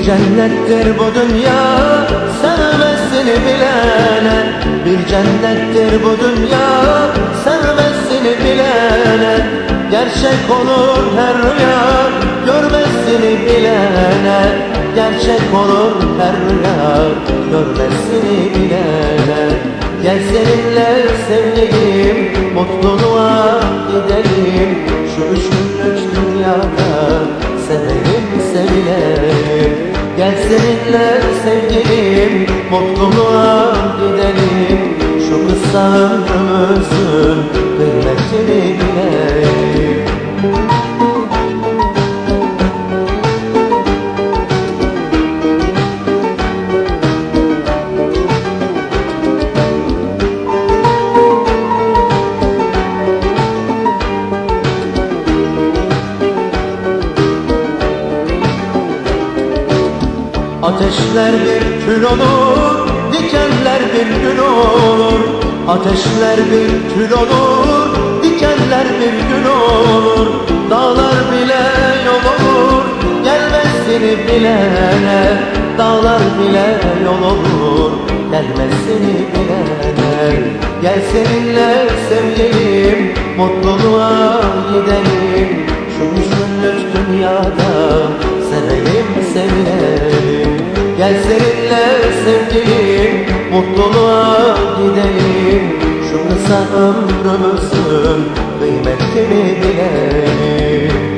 cennettir bu dünya sevmesini bilene. Bir cennettir bu dünya sevmesini bilene. Gerçek olur her rüya görmesini bilene. Gerçek olur her rüya görmesini bilene. Gel seninle sevgilim mutluluğa gidelim. Şu üç günlük dünyada sevelim sevilelim. Gel seninle sevgilim mutluluğa gidelim. Şu kısa ömrümüzün kıymetini bilelim. Ateşler bir kül olur, dikenler bir gül olur. Ateşler bir kül olur, dikenler bir gül olur. Dağlar bile yol olur, gelmesini bilene. Dağlar bile yol olur, gelmesini bilene. Gel seninle sevgilim mutluluğa gidelim. Şu üç günlük dünyada sevelim sevilelim. Gel seninle sevgilim mutluluğa gidelim. Şu kısa ömrümüzün kıymetini bilelim.